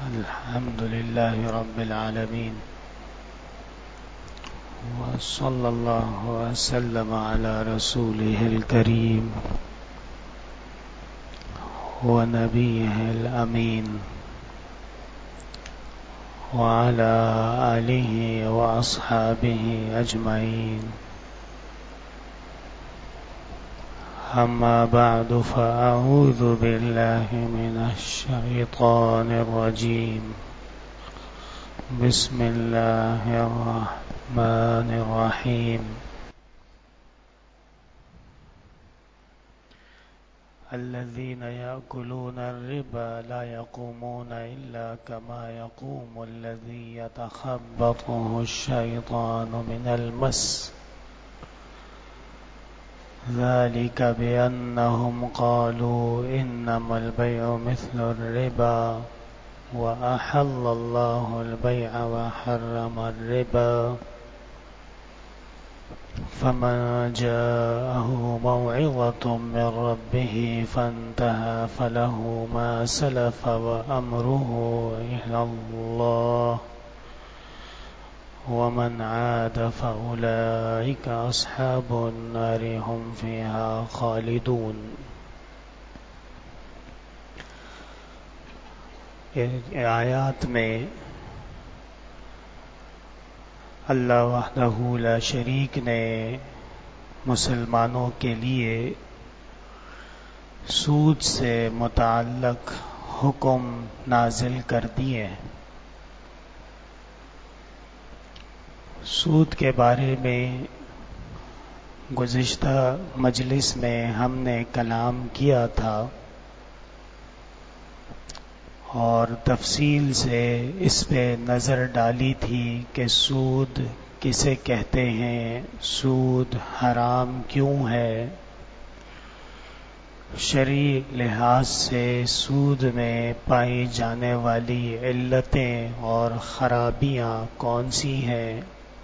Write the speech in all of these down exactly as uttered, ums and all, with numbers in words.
الحمد لله رب العالمين، وصلى الله وسلم على رسوله الكريم ونبيه الأمين وعلى آله وأصحابه أجمعين. أما بعد، فأعوذ بالله من الشيطان الرجيم. بسم الله الرحمن الرحيم. الذين يأكلون الربا لا يقومون إلا كما يقوم الذي يتخبطه الشيطان من المس، ذلك بأنهم قالوا إنما البيع مثل الربا وأحل الله البيع وحرم الربا، فمن جاءه موعظة من ربه فانتهى فله ما سلف وأمره إلى الله ومن عاد فأولئك أصحاب النار هم فيها خالدون. آیات میں اللہ وحدہ لا شریک نے مسلمانوں کے لیے سود سے متعلق حکم نازل کر دیے ہیں. سود کے بارے میں گزشتہ مجلس میں ہم نے کلام کیا تھا اور تفصیل سے اس پہ نظر ڈالی تھی کہ سود کسے کہتے ہیں، سود حرام کیوں ہے، شرعی لحاظ سے سود میں پائی جانے والی علتیں اور خرابیاں کون سی ہیں،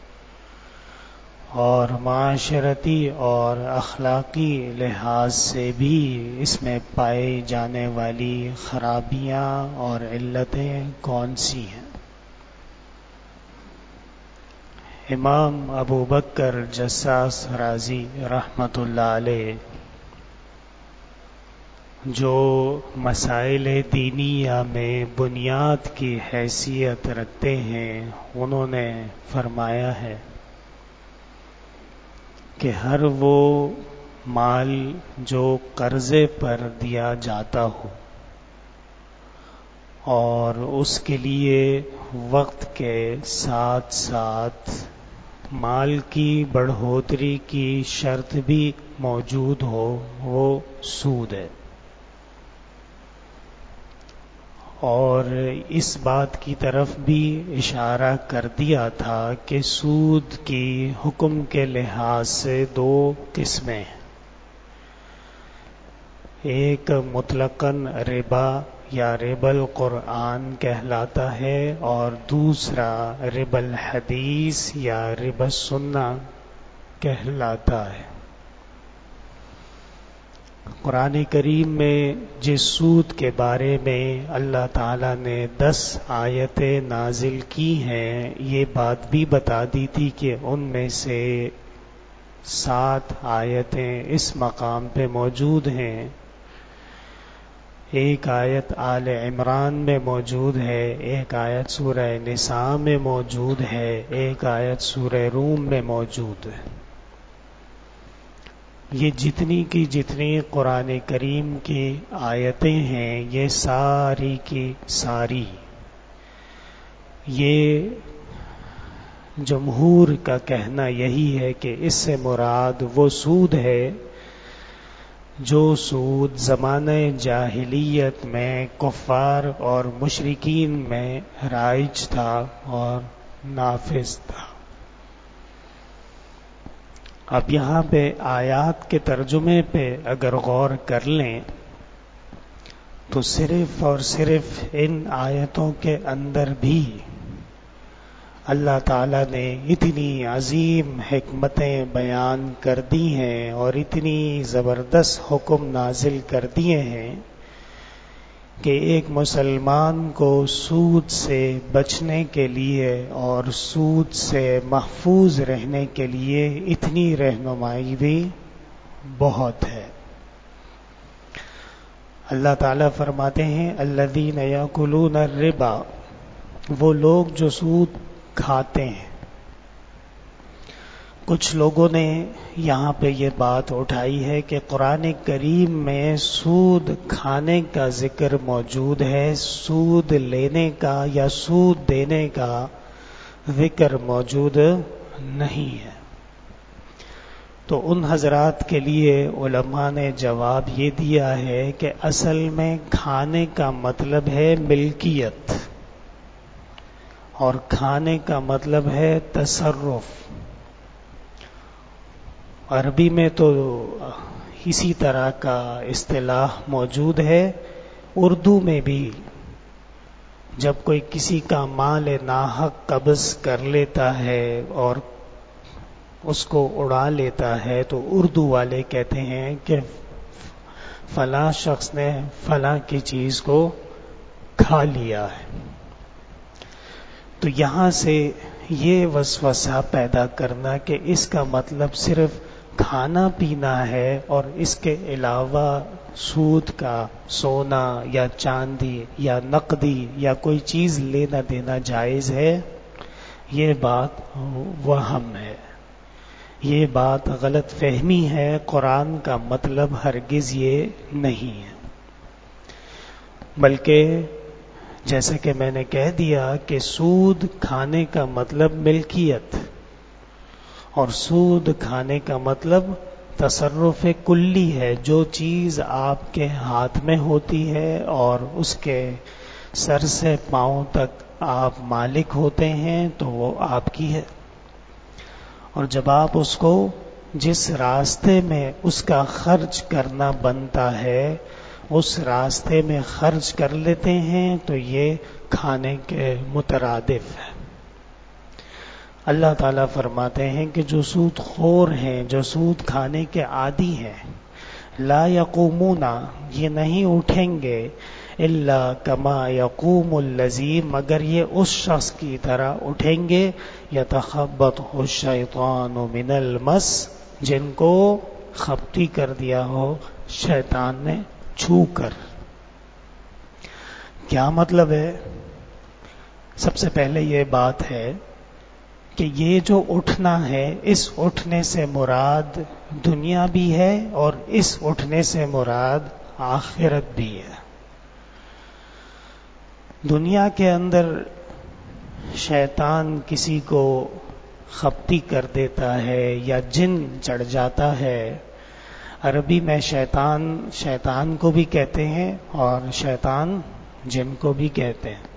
اور معاشرتی اور اخلاقی لحاظ سے بھی اس میں پائی جانے والی خرابیاں اور علتیں کون سی ہیں. امام ابو بکر جساس رازی رحمۃ اللہ علیہ جو مسائل دینیہ میں بنیاد کی حیثیت رکھتے ہیں، انہوں نے فرمایا ہے کہ ہر وہ مال جو قرضے پر دیا جاتا ہو اور اس کے لیے وقت کے ساتھ ساتھ مال کی بڑھوتری کی شرط بھی موجود ہو، وہ سود ہے. اور اس بات کی طرف بھی اشارہ کر دیا تھا کہ سود کی حکم کے لحاظ سے دو قسمیں ہیں، ایک مطلقاً ربا یا ربا القرآن کہلاتا ہے اور دوسرا ربا الحدیث یا ربا السنہ کہلاتا ہے. قرآن کریم میں جس سود کے بارے میں اللہ تعالیٰ نے دس آیتیں نازل کی ہیں، یہ بات بھی بتا دی تھی کہ ان میں سے سات آیتیں اس مقام پہ موجود ہیں. ایک آیت آل عمران میں موجود ہے، ایک آیت سورہ نساء میں موجود ہے، ایک آیت سورہ روم میں موجود ہے. یہ جتنی کی جتنی قرآن کریم کی آیتیں ہیں، یہ ساری کی ساری یہ جمہور کا کہنا یہی ہے کہ اس سے مراد وہ سود ہے جو سود زمانہ جاہلیت میں کفار اور مشرکین میں رائج تھا اور نافذ تھا. اب یہاں پہ آیات کے ترجمے پہ اگر غور کر لیں تو صرف اور صرف ان آیتوں کے اندر بھی اللہ تعالیٰ نے اتنی عظیم حکمتیں بیان کر دی ہیں اور اتنی زبردست حکم نازل کر دیے ہیں کہ ایک مسلمان کو سود سے بچنے کے لیے اور سود سے محفوظ رہنے کے لیے اتنی رہنمائی بھی بہت ہے۔ اللہ تعالیٰ فرماتے ہیں الذین یاکلون الربا، وہ لوگ جو سود کھاتے ہیں۔ کچھ لوگوں نے یہاں پہ یہ بات اٹھائی ہے کہ قرآن کریم میں سود کھانے کا ذکر موجود ہے، سود لینے کا یا سود دینے کا ذکر موجود نہیں ہے۔ تو ان حضرات کے لیے علماء نے جواب یہ دیا ہے کہ اصل میں کھانے کا مطلب ہے ملکیت، اور کھانے کا مطلب ہے تصرف۔ عربی میں تو اسی طرح کا اصطلاح موجود ہے، اردو میں بھی جب کوئی کسی کا مال ناحق قبض کر لیتا ہے اور اس کو اڑا لیتا ہے تو اردو والے کہتے ہیں کہ فلاں شخص نے فلاں کی چیز کو کھا لیا ہے۔ تو یہاں سے یہ وسوسہ پیدا کرنا کہ اس کا مطلب صرف کھانا پینا ہے اور اس کے علاوہ سود کا سونا یا چاندی یا نقدی یا کوئی چیز لینا دینا جائز ہے، یہ بات وہم ہے، یہ بات غلط فہمی ہے۔ قرآن کا مطلب ہرگز یہ نہیں ہے، بلکہ جیسا کہ میں نے کہہ دیا کہ سود کھانے کا مطلب ملکیت، اور سود کھانے کا مطلب تصرف کلی ہے۔ جو چیز آپ کے ہاتھ میں ہوتی ہے اور اس کے سر سے پاؤں تک آپ مالک ہوتے ہیں تو وہ آپ کی ہے، اور جب آپ اس کو جس راستے میں اس کا خرچ کرنا بنتا ہے اس راستے میں خرچ کر لیتے ہیں تو یہ کھانے کے مترادف ہے۔ اللہ تعالیٰ فرماتے ہیں کہ جو سود خور ہیں، جو سود کھانے کے عادی ہیں، لا یقومون، یہ نہیں اٹھیں گے، الا کما یقوم الذی، مگر یہ اس شخص کی طرح اٹھیں گے، یتخبطہ الشیطان من المس، جن کو خپتی کر دیا ہو شیطان نے چھو کر۔ کیا مطلب ہے؟ سب سے پہلے یہ بات ہے کہ یہ جو اٹھنا ہے، اس اٹھنے سے مراد دنیا بھی ہے اور اس اٹھنے سے مراد آخرت بھی ہے۔ دنیا کے اندر شیطان کسی کو خپتی کر دیتا ہے یا جن چڑھ جاتا ہے۔ عربی میں شیطان شیطان کو بھی کہتے ہیں اور شیطان جن کو بھی کہتے ہیں۔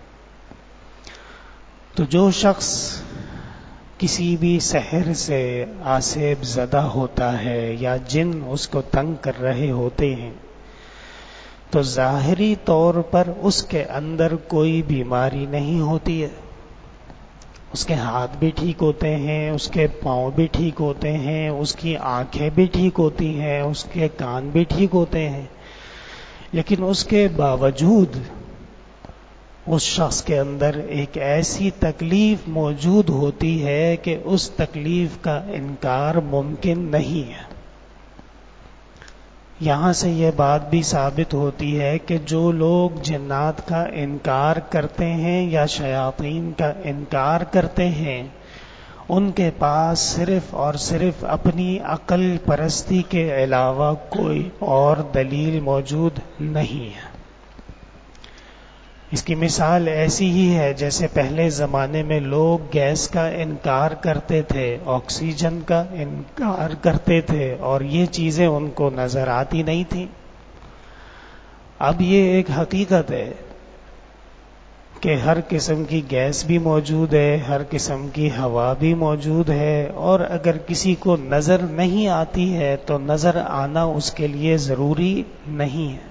تو جو شخص کسی بھی سحر سے آسیب زدہ ہوتا ہے یا جن اس کو تنگ کر رہے ہوتے ہیں تو ظاہری طور پر اس کے اندر کوئی بیماری نہیں ہوتی ہے، اس کے ہاتھ بھی ٹھیک ہوتے ہیں، اس کے پاؤں بھی ٹھیک ہوتے ہیں، اس کی آنکھیں بھی ٹھیک ہوتی ہیں، اس کے کان بھی ٹھیک ہوتے ہیں، لیکن اس کے باوجود اس شخص کے اندر ایک ایسی تکلیف موجود ہوتی ہے کہ اس تکلیف کا انکار ممکن نہیں ہے۔ یہاں سے یہ بات بھی ثابت ہوتی ہے کہ جو لوگ جنات کا انکار کرتے ہیں یا شیاطین کا انکار کرتے ہیں، ان کے پاس صرف اور صرف اپنی عقل پرستی کے علاوہ کوئی اور دلیل موجود نہیں ہے۔ اس کی مثال ایسی ہی ہے جیسے پہلے زمانے میں لوگ گیس کا انکار کرتے تھے، آکسیجن کا انکار کرتے تھے، اور یہ چیزیں ان کو نظر آتی نہیں تھیں۔ اب یہ ایک حقیقت ہے کہ ہر قسم کی گیس بھی موجود ہے، ہر قسم کی ہوا بھی موجود ہے، اور اگر کسی کو نظر نہیں آتی ہے تو نظر آنا اس کے لیے ضروری نہیں ہے،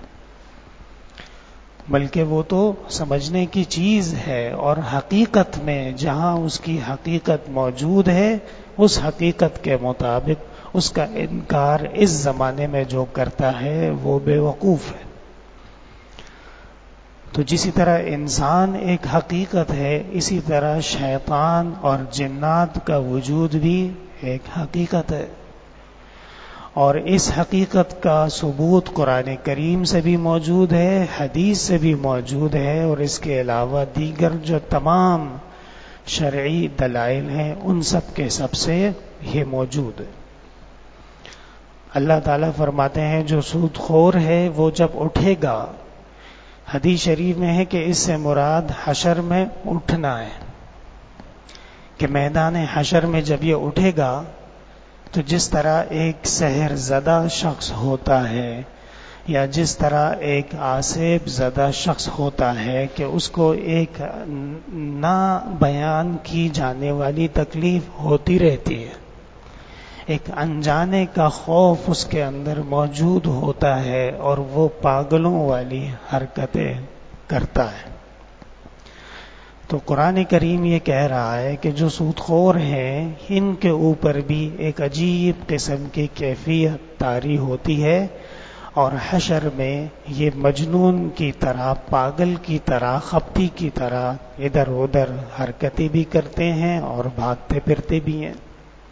بلکہ وہ تو سمجھنے کی چیز ہے، اور حقیقت میں جہاں اس کی حقیقت موجود ہے اس حقیقت کے مطابق اس کا انکار اس زمانے میں جو کرتا ہے وہ بے وقوف ہے۔ تو جسی طرح انسان ایک حقیقت ہے، اسی طرح شیطان اور جنات کا وجود بھی ایک حقیقت ہے، اور اس حقیقت کا ثبوت قرآن کریم سے بھی موجود ہے، حدیث سے بھی موجود ہے، اور اس کے علاوہ دیگر جو تمام شرعی دلائل ہیں ان سب کے سب سے یہ موجود ہے۔ اللہ تعالیٰ فرماتے ہیں جو سود خور ہے وہ جب اٹھے گا، حدیث شریف میں ہے کہ اس سے مراد حشر میں اٹھنا ہے، کہ میدان حشر میں جب یہ اٹھے گا تو جس طرح ایک سحر زدہ شخص ہوتا ہے یا جس طرح ایک آسیب زدہ شخص ہوتا ہے کہ اس کو ایک نہ بیان کی جانے والی تکلیف ہوتی رہتی ہے، ایک انجانے کا خوف اس کے اندر موجود ہوتا ہے اور وہ پاگلوں والی حرکتیں کرتا ہے۔ تو قرآن کریم یہ کہہ رہا ہے کہ جو سود خور ہیں ان کے اوپر بھی ایک عجیب قسم کی کیفیت طاری ہوتی ہے، اور حشر میں یہ مجنون کی طرح، پاگل کی طرح، خپتی کی طرح ادھر ادھر حرکتیں بھی کرتے ہیں اور بھاگتے پھرتے بھی ہیں۔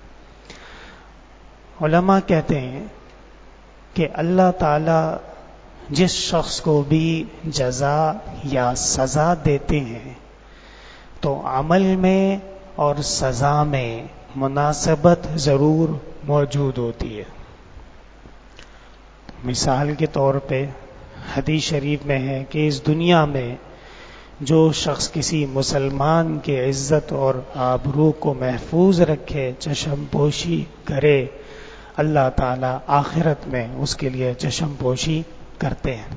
علماء کہتے ہیں کہ اللہ تعالی جس شخص کو بھی جزا یا سزا دیتے ہیں تو عمل میں اور سزا میں مناسبت ضرور موجود ہوتی ہے۔ مثال کے طور پہ حدیث شریف میں ہے کہ اس دنیا میں جو شخص کسی مسلمان کی عزت اور آبرو کو محفوظ رکھے، چشم پوشی کرے، اللہ تعالیٰ آخرت میں اس کے لیے چشم پوشی کرتے ہیں۔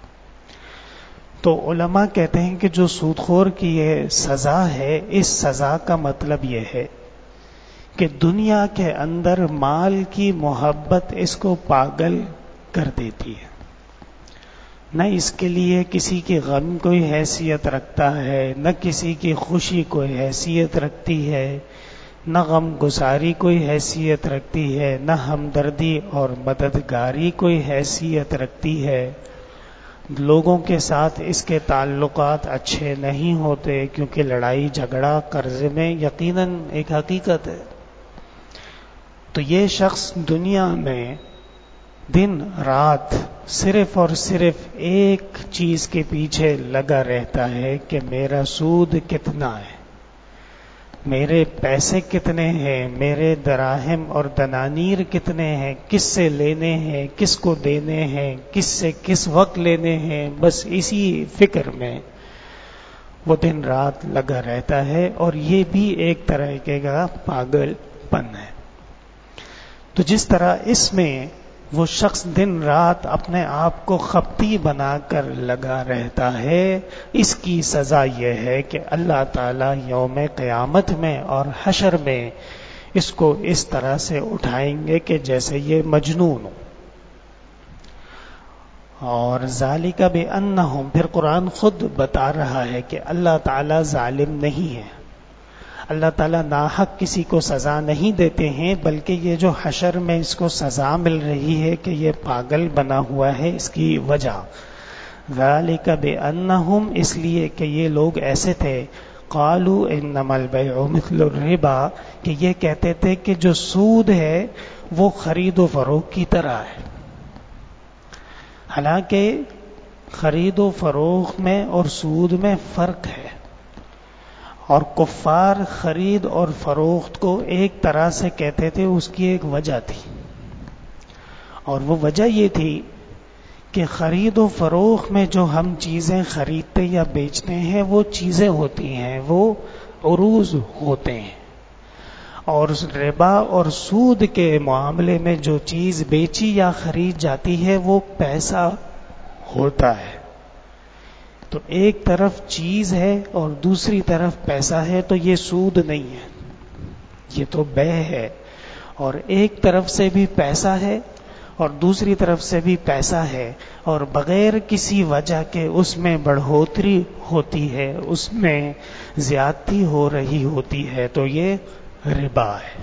تو علماء کہتے ہیں کہ جو سود خور کی یہ سزا ہے، اس سزا کا مطلب یہ ہے کہ دنیا کے اندر مال کی محبت اس کو پاگل کر دیتی ہے، نہ اس کے لیے کسی کی غم کوئی حیثیت رکھتا ہے، نہ کسی کی خوشی کوئی حیثیت رکھتی ہے، نہ غم گساری کوئی حیثیت رکھتی ہے، نہ ہمدردی اور مددگاری کوئی حیثیت رکھتی ہے۔ لوگوں کے ساتھ اس کے تعلقات اچھے نہیں ہوتے کیونکہ لڑائی جھگڑا قرض میں یقیناً ایک حقیقت ہے۔ تو یہ شخص دنیا میں دن رات صرف اور صرف ایک چیز کے پیچھے لگا رہتا ہے کہ میرا سود کتنا ہے، میرے پیسے کتنے ہیں، میرے دراہم اور دنانیر کتنے ہیں، کس سے لینے ہیں، کس کو دینے ہیں، کس سے کس وقت لینے ہیں، بس اسی فکر میں وہ دن رات لگا رہتا ہے، اور یہ بھی ایک طرح کا پاگل پن ہے۔ تو جس طرح اس میں وہ شخص دن رات اپنے آپ کو خپتی بنا کر لگا رہتا ہے، اس کی سزا یہ ہے کہ اللہ تعالیٰ یوم قیامت میں اور حشر میں اس کو اس طرح سے اٹھائیں گے کہ جیسے یہ مجنون ہو۔ اور ذالک بانہم، پھر قرآن خود بتا رہا ہے کہ اللہ تعالیٰ ظالم نہیں ہے، اللہ تعالیٰ ناحق کسی کو سزا نہیں دیتے ہیں، بلکہ یہ جو حشر میں اس کو سزا مل رہی ہے کہ یہ پاگل بنا ہوا ہے، اس کی وجہ ذالک بانہم، اس لیے کہ یہ لوگ ایسے تھے، قالوا انما البیع مثل الربا، کہ یہ کہتے تھے کہ جو سود ہے وہ خرید و فروخت کی طرح ہے۔ حالانکہ خرید و فروخت میں اور سود میں فرق ہے، اور کفار خرید اور فروخت کو ایک طرح سے کہتے تھے، اس کی ایک وجہ تھی، اور وہ وجہ یہ تھی کہ خرید و فروخت میں جو ہم چیزیں خریدتے یا بیچتے ہیں وہ چیزیں ہوتی ہیں، وہ عروض ہوتے ہیں، اور ربا اور سود کے معاملے میں جو چیز بیچی یا خرید جاتی ہے وہ پیسہ ہوتا ہے۔ تو ایک طرف چیز ہے اور دوسری طرف پیسہ ہے، تو یہ سود نہیں ہے، یہ تو بے ہے، اور ایک طرف سے بھی پیسہ ہے اور دوسری طرف سے بھی پیسہ ہے، اور بغیر کسی وجہ کے اس میں بڑھوتری ہوتی ہے، اس میں زیادتی ہو رہی ہوتی ہے، تو یہ ربا ہے۔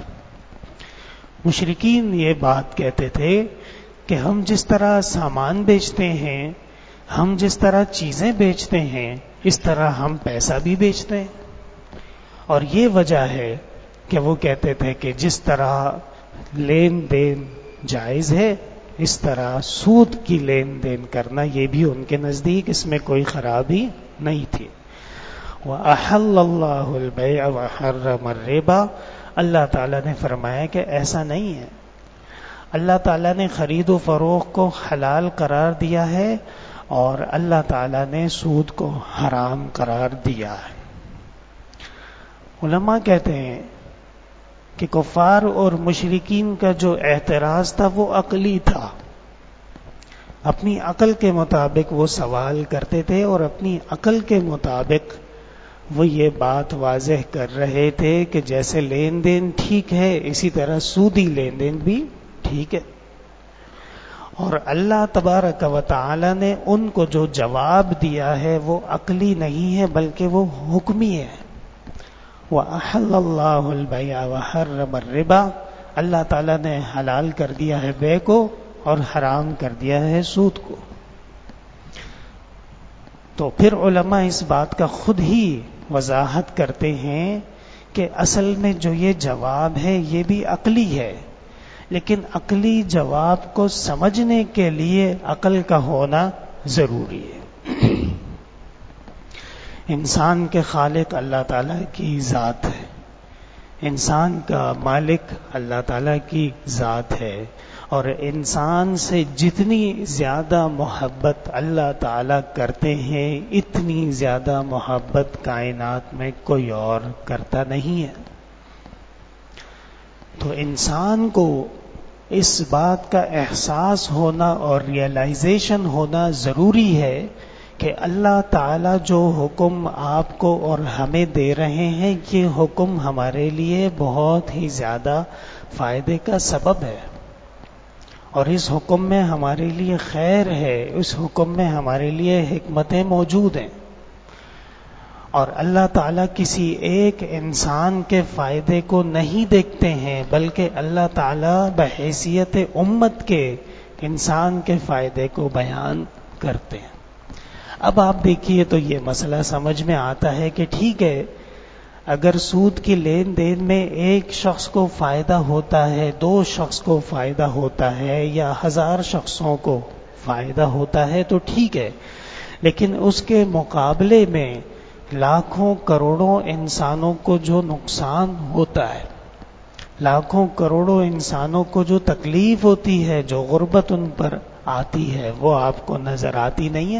مشرکین یہ بات کہتے تھے کہ ہم جس طرح سامان بیچتے ہیں ہم جس طرح چیزیں بیچتے ہیں اس طرح ہم پیسہ بھی بیچتے ہیں، اور یہ وجہ ہے کہ وہ کہتے تھے کہ جس طرح لین دین جائز ہے اس طرح سود کی لین دین کرنا یہ بھی ان کے نزدیک اس میں کوئی خرابی نہیں تھی۔ وَأَحَلَّ اللَّهُ الْبَيْعَ وَحَرَّمَ الرِّبَا، اللہ تعالیٰ نے فرمایا کہ ایسا نہیں ہے، اللہ تعالیٰ نے خرید و فروخت کو حلال قرار دیا ہے اور اللہ تعالیٰ نے سود کو حرام قرار دیا ہے۔ علماء کہتے ہیں کہ کفار اور مشرکین کا جو اعتراض تھا وہ عقلی تھا، اپنی عقل کے مطابق وہ سوال کرتے تھے اور اپنی عقل کے مطابق وہ یہ بات واضح کر رہے تھے کہ جیسے لین دین ٹھیک ہے اسی طرح سودی لین دین بھی ٹھیک ہے، اور اللہ تبارک و تعالی نے ان کو جو جواب دیا ہے وہ عقلی نہیں ہے بلکہ وہ حکمی ہے۔ وَأَحَلَّ اللَّهُ الْبَيْعَ وَحَرَّمَ الرِّبَا، اللہ تعالیٰ نے حلال کر دیا ہے بے کو اور حرام کر دیا ہے سود کو۔ تو پھر علماء اس بات کا خود ہی وضاحت کرتے ہیں کہ اصل میں جو یہ جواب ہے یہ بھی عقلی ہے، لیکن عقلی جواب کو سمجھنے کے لیے عقل کا ہونا ضروری ہے۔ انسان کے خالق اللہ تعالیٰ کی ذات ہے، انسان کا مالک اللہ تعالیٰ کی ذات ہے، اور انسان سے جتنی زیادہ محبت اللہ تعالیٰ کرتے ہیں اتنی زیادہ محبت کائنات میں کوئی اور کرتا نہیں ہے۔ تو انسان کو اس بات کا احساس ہونا اور ریئلائزیشن ہونا ضروری ہے کہ اللہ تعالیٰ جو حکم آپ کو اور ہمیں دے رہے ہیں یہ حکم ہمارے لیے بہت ہی زیادہ فائدے کا سبب ہے، اور اس حکم میں ہمارے لیے خیر ہے، اس حکم میں ہمارے لیے حکمتیں موجود ہیں، اور اللہ تعالیٰ کسی ایک انسان کے فائدے کو نہیں دیکھتے ہیں بلکہ اللہ تعالیٰ بحیثیت امت کے انسان کے فائدے کو بیان کرتے ہیں۔ اب آپ دیکھیے تو یہ مسئلہ سمجھ میں آتا ہے کہ ٹھیک ہے، اگر سود کی لین دین میں ایک شخص کو فائدہ ہوتا ہے، دو شخص کو فائدہ ہوتا ہے یا ہزار شخصوں کو فائدہ ہوتا ہے تو ٹھیک ہے، لیکن اس کے مقابلے میں لاکھوں کروڑوں انسانوں کو جو نقصان ہوتا ہے، لاکھوں کروڑوں انسانوں کو جو تکلیف ہوتی ہے، جو غربت ان پر آتی ہے، وہ آپ کو نظر آتی نہیں ہے۔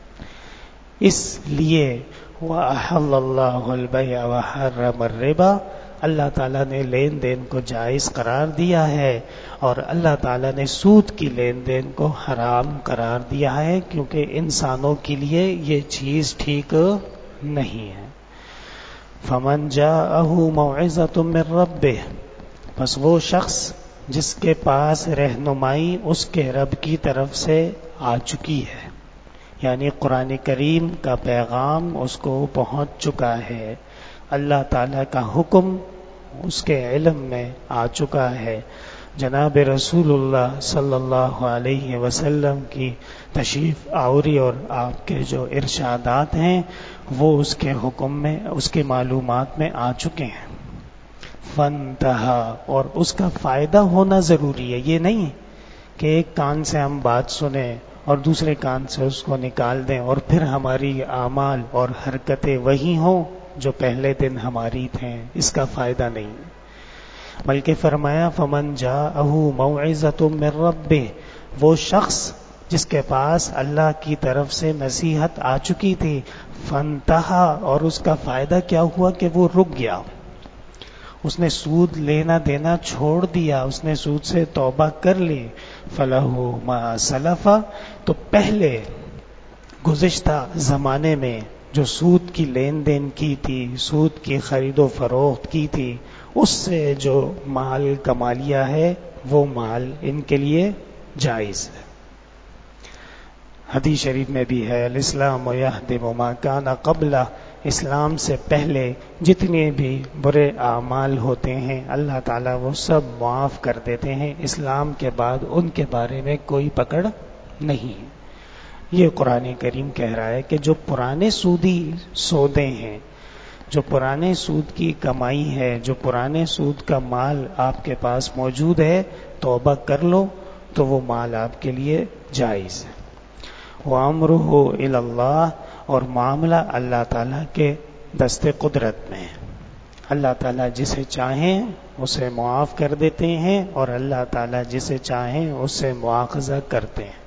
اس لیے وَأَحَلَّ اللَّهُ الْبَيْعَ وَحَرَّمَ الرِّبَا، اللہ تعالیٰ نے لین دین کو جائز قرار دیا ہے اور اللہ تعالیٰ نے سود کی لین دین کو حرام قرار دیا ہے، کیونکہ انسانوں کے لیے یہ چیز ٹھیک نہیں ہے۔ فَمَنْ جَاءَهُ مَوْعِظَةٌ مِّن رَّبِّهِ، بس وہ شخص جس کے پاس رہنمائی اس کے رب کی طرف سے آ چکی ہے، یعنی قرآن کریم کا پیغام اس کو پہنچ چکا ہے، اللہ تعالیٰ کا حکم اس کے علم میں آ چکا ہے، جناب رسول اللہ صلی اللہ علیہ وسلم کی تشریف آوری اور آپ کے جو ارشادات ہیں وہ اس کے حکم میں، اس کے معلومات میں آ چکے ہیں۔ فانتہا، اور اس کا فائدہ ہونا ضروری ہے، یہ نہیں کہ ایک کان سے ہم بات سنیں اور دوسرے کان سے اس کو نکال دیں اور پھر ہماری اعمال اور حرکتیں وہی ہوں جو پہلے دن ہماری تھیں، اس کا فائدہ نہیں، بلکہ فرمایا فمن جاءہ موعظۃ من ربہ، وہ شخص جس کے پاس اللہ کی طرف سے نصیحت آ چکی تھی، فانتہا، اور اس کا فائدہ کیا ہوا کہ وہ رک گیا، اس نے سود لینا دینا چھوڑ دیا، اس نے سود سے توبہ کر لی، فَلَهُ مَا سَلَفَ، تو پہلے گزشتہ زمانے میں جو سود کی لین دین کی تھی، سود کی خرید و فروخت کی تھی، اس سے جو مال کما لیا ہے وہ مال ان کے لیے جائز ہے۔ حدیث شریف میں بھی ہے الاسلام یہدم ما کان قبلہ، اسلام سے پہلے جتنے بھی برے اعمال ہوتے ہیں اللہ تعالیٰ وہ سب معاف کر دیتے ہیں، اسلام کے بعد ان کے بارے میں کوئی پکڑ نہیں ہے۔ یہ قرآن کریم کہہ رہا ہے کہ جو پرانے سودی سودے ہیں، جو پرانے سود کی کمائی ہے، جو پرانے سود کا مال آپ کے پاس موجود ہے، توبہ کر لو تو وہ مال آپ کے لیے جائز ہے۔ وَأَمْرُهُ إِلَى اللَّهِ، اور معاملہ اللہ تعالیٰ کے دست قدرت میں ہے۔ اللہ تعالیٰ جسے چاہیں اسے معاف کر دیتے ہیں، اور اللہ تعالیٰ جسے چاہیں اسے مواخذہ کرتے ہیں۔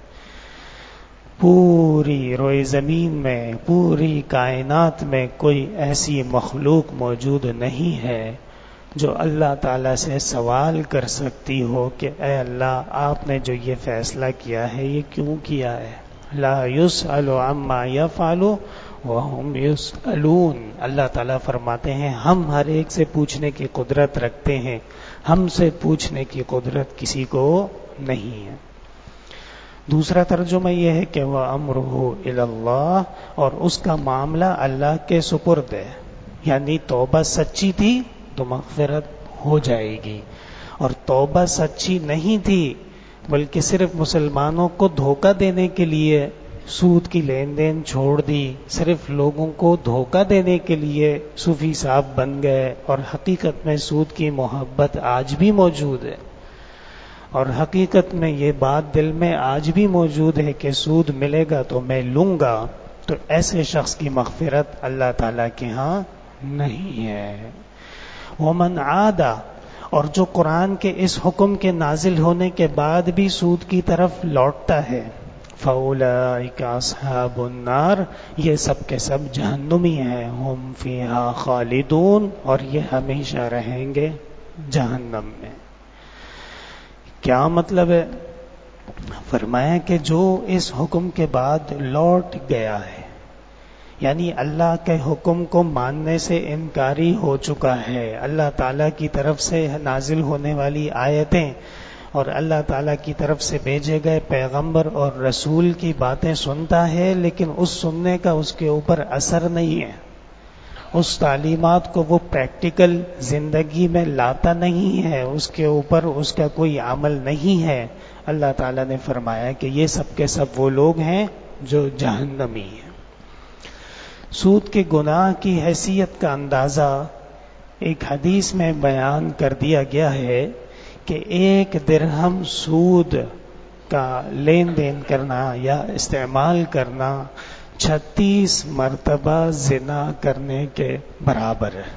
پوری روئے زمین میں، پوری کائنات میں کوئی ایسی مخلوق موجود نہیں ہے جو اللہ تعالیٰ سے سوال کر سکتی ہو کہ اے اللہ، آپ نے جو یہ فیصلہ کیا ہے یہ کیوں کیا ہے؟ لا یسأل عما یفعل وہم یسألون۔ اللہ تعالیٰ فرماتے ہیں ہم ہر ایک سے پوچھنے کی قدرت رکھتے ہیں، ہم سے پوچھنے کی قدرت کسی کو نہیں ہے۔ دوسرا ترجمہ یہ ہے کہ وَأَمْرُهُ إِلَى اللَّهِ، اور اس کا معاملہ اللہ کے سپرد ہے، یعنی توبہ سچی تھی تو مغفرت ہو جائے گی، اور توبہ سچی نہیں تھی بلکہ صرف مسلمانوں کو دھوکہ دینے کے لیے سود کی لین دین چھوڑ دی، صرف لوگوں کو دھوکہ دینے کے لیے صوفی صاحب بن گئے، اور حقیقت میں سود کی محبت آج بھی موجود ہے، اور حقیقت میں یہ بات دل میں آج بھی موجود ہے کہ سود ملے گا تو میں لوں گا، تو ایسے شخص کی مغفرت اللہ تعالیٰ کے ہاں نہیں ہے۔ ومن عادا، اور جو قرآن کے اس حکم کے نازل ہونے کے بعد بھی سود کی طرف لوٹتا ہے، فَأُولَئِكَ أَصْحَابُ النَّارِ، یہ سب کے سب جہنمی ہیں، ہم فیہا خالدون، اور یہ ہمیشہ رہیں گے جہنم میں۔ کیا مطلب ہے؟ فرمایا کہ جو اس حکم کے بعد لوٹ گیا ہے، یعنی اللہ کے حکم کو ماننے سے انکاری ہو چکا ہے، اللہ تعالیٰ کی طرف سے نازل ہونے والی آیتیں اور اللہ تعالیٰ کی طرف سے بھیجے گئے پیغمبر اور رسول کی باتیں سنتا ہے، لیکن اس سننے کا اس کے اوپر اثر نہیں ہے، اس تعلیمات کو وہ پریکٹیکل زندگی میں لاتا نہیں ہے، اس کے اوپر اس کا کوئی عمل نہیں ہے، اللہ تعالیٰ نے فرمایا کہ یہ سب کے سب وہ لوگ ہیں جو جہنمی ہیں۔ سود کے گناہ کی حیثیت کا اندازہ ایک حدیث میں بیان کر دیا گیا ہے کہ ایک درہم سود کا لین دین کرنا یا استعمال کرنا چھتیس مرتبہ زنا کرنے کے برابر ہے،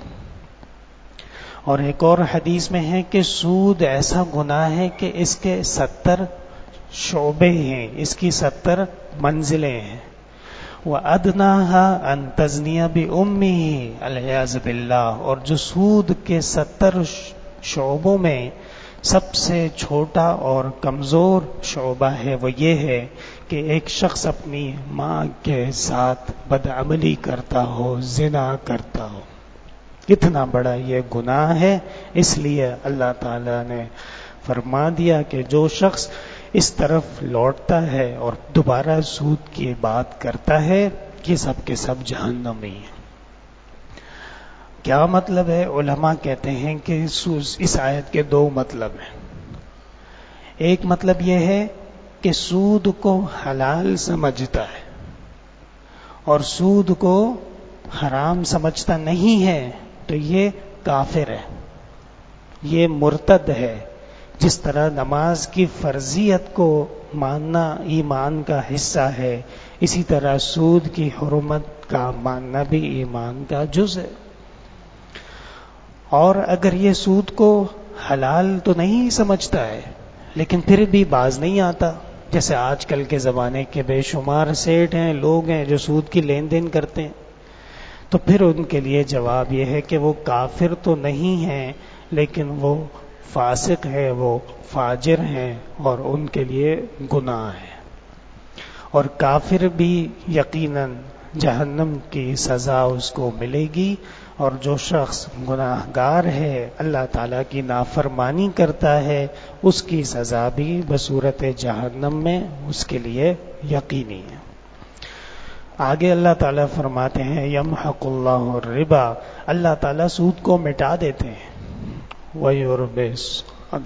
اور ایک اور حدیث میں ہے کہ سود ایسا گناہ ہے کہ اس کے ستر شعبے ہیں، اس کی ستر منزلیں ہیں۔ وَأَدْنَاهَا أَن تَزْنِيَ بِأُمِّهِ، العیاذ باللہ، اور جو سود کے ستر شعبوں میں سب سے چھوٹا اور کمزور شعبہ ہے وہ یہ ہے کہ ایک شخص اپنی ماں کے ساتھ بدعملی کرتا ہو، زنا کرتا ہو۔ کتنا بڑا یہ گناہ ہے، اس لیے اللہ تعالیٰ نے فرما دیا کہ جو شخص اس طرف لوٹتا ہے اور دوبارہ سود کی بات کرتا ہے، یہ سب کے سب جہنمی ہیں۔ کیا مطلب ہے؟ علماء کہتے ہیں کہ اس آیت کے دو مطلب ہیں۔ ایک مطلب یہ ہے کہ سود کو حلال سمجھتا ہے اور سود کو حرام سمجھتا نہیں ہے تو یہ کافر ہے، یہ مرتد ہے۔ جس طرح نماز کی فرضیت کو ماننا ایمان کا حصہ ہے، اسی طرح سود کی حرمت کا ماننا بھی ایمان کا جز ہے۔ اور اگر یہ سود کو حلال تو نہیں سمجھتا ہے لیکن پھر بھی باز نہیں آتا، جیسے آج کل کے زمانے کے بے شمار سیٹ ہیں، لوگ ہیں جو سود کی لین دین کرتے ہیں، تو پھر ان کے لیے جواب یہ ہے کہ وہ کافر تو نہیں ہیں لیکن وہ فاسق ہے، وہ فاجر ہیں اور ان کے لیے گناہ ہے، اور کافر بھی یقیناً جہنم کی سزا اس کو ملے گی، اور جو شخص گناہ گار ہے، اللہ تعالیٰ کی نافرمانی کرتا ہے، اس کی سزا بھی بصورت جہنم میں اس کے لیے یقینی ہے۔ آگے اللہ تعالیٰ فرماتے ہیں یمحق اللہ الربا، اللہ تعالیٰ سود کو مٹا دیتے ہیں، وَيُرْبِي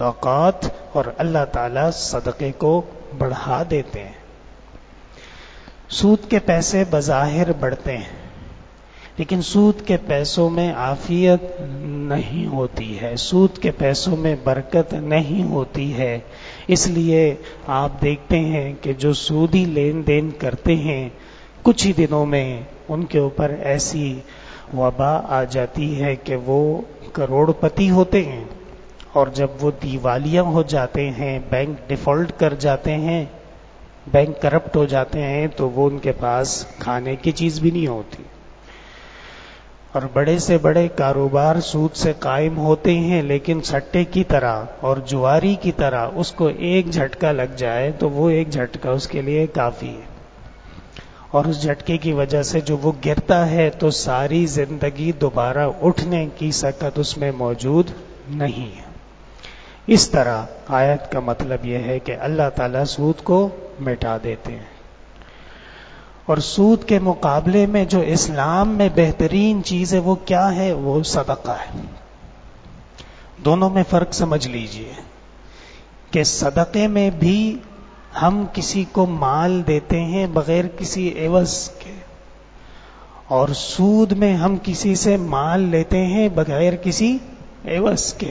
الصَّدَقَاتِ، اور اللہ تعالیٰ صدقے کو بڑھا دیتے ہیں۔ سود کے پیسے بظاہر بڑھتے ہیں، لیکن سود کے پیسوں میں عافیت نہیں ہوتی ہے، سود کے پیسوں میں برکت نہیں ہوتی ہے۔ اس لیے آپ دیکھتے ہیں کہ جو سودی لین دین کرتے ہیں، کچھ ہی دنوں میں ان کے اوپر ایسی وبا آ جاتی ہے کہ وہ کروڑ پتی ہوتے ہیں، اور جب وہ دیوالیہ ہو جاتے ہیں، بینک ڈیفالٹ کر جاتے ہیں، بینک کرپٹ ہو جاتے ہیں، تو وہ ان کے پاس کھانے کی چیز بھی نہیں ہوتی۔ اور بڑے سے بڑے کاروبار سود سے قائم ہوتے ہیں، لیکن سٹے کی طرح اور جواری کی طرح اس کو ایک جھٹکا لگ جائے تو وہ ایک جھٹکا اس کے لیے کافی ہے، اور اس جھٹکے کی وجہ سے جو وہ گرتا ہے تو ساری زندگی دوبارہ اٹھنے کی سکت اس میں موجود نہیں ہے۔ اس طرح آیت کا مطلب یہ ہے کہ اللہ تعالیٰ سود کو مٹا دیتے ہیں، اور سود کے مقابلے میں جو اسلام میں بہترین چیز ہے وہ کیا ہے؟ وہ صدقہ ہے۔ دونوں میں فرق سمجھ لیجئے کہ صدقے میں بھی ہم کسی کو مال دیتے ہیں بغیر کسی عوض کے، اور سود میں ہم کسی سے مال لیتے ہیں بغیر کسی عوض کے۔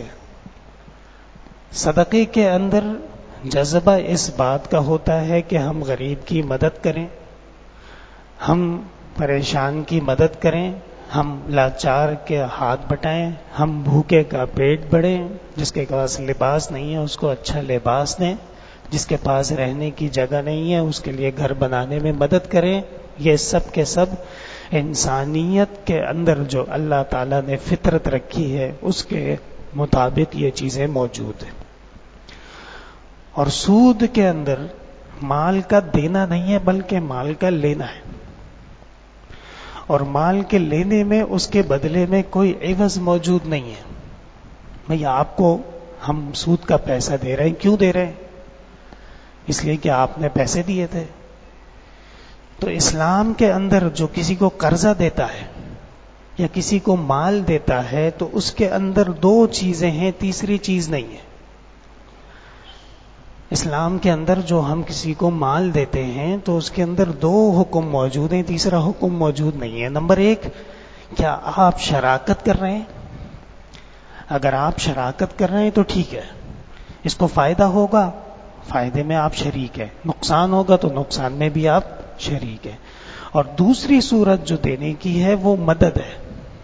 صدقے کے اندر جذبہ اس بات کا ہوتا ہے کہ ہم غریب کی مدد کریں، ہم پریشان کی مدد کریں، ہم لاچار کے ہاتھ بٹائیں، ہم بھوکے کا پیٹ بڑھیں، جس کے پاس لباس نہیں ہے اس کو اچھا لباس دیں، جس کے پاس رہنے کی جگہ نہیں ہے اس کے لیے گھر بنانے میں مدد کریں۔ یہ سب کے سب انسانیت کے اندر جو اللہ تعالیٰ نے فطرت رکھی ہے اس کے مطابق یہ چیزیں موجود ہیں۔ اور سود کے اندر مال کا دینا نہیں ہے بلکہ مال کا لینا ہے، اور مال کے لینے میں اس کے بدلے میں کوئی عوض موجود نہیں ہے۔ بھئی آپ کو ہم سود کا پیسہ دے رہے ہیں، کیوں دے رہے ہیں؟ اس لیے کہ آپ نے پیسے دیے تھے۔ تو اسلام کے اندر جو کسی کو قرضہ دیتا ہے یا کسی کو مال دیتا ہے تو اس کے اندر دو چیزیں ہیں، تیسری چیز نہیں ہے۔ اسلام کے اندر جو ہم کسی کو مال دیتے ہیں تو اس کے اندر دو حکم موجود ہیں، تیسرا حکم موجود نہیں ہے۔ نمبر ایک، کیا آپ شراکت کر رہے ہیں؟ اگر آپ شراکت کر رہے ہیں تو ٹھیک ہے، اس کو فائدہ ہوگا، فائدے میں آپ شریک ہیں، نقصان ہوگا تو نقصان میں بھی آپ شریک ہیں۔ اور دوسری صورت جو دینے کی ہے وہ مدد ہے۔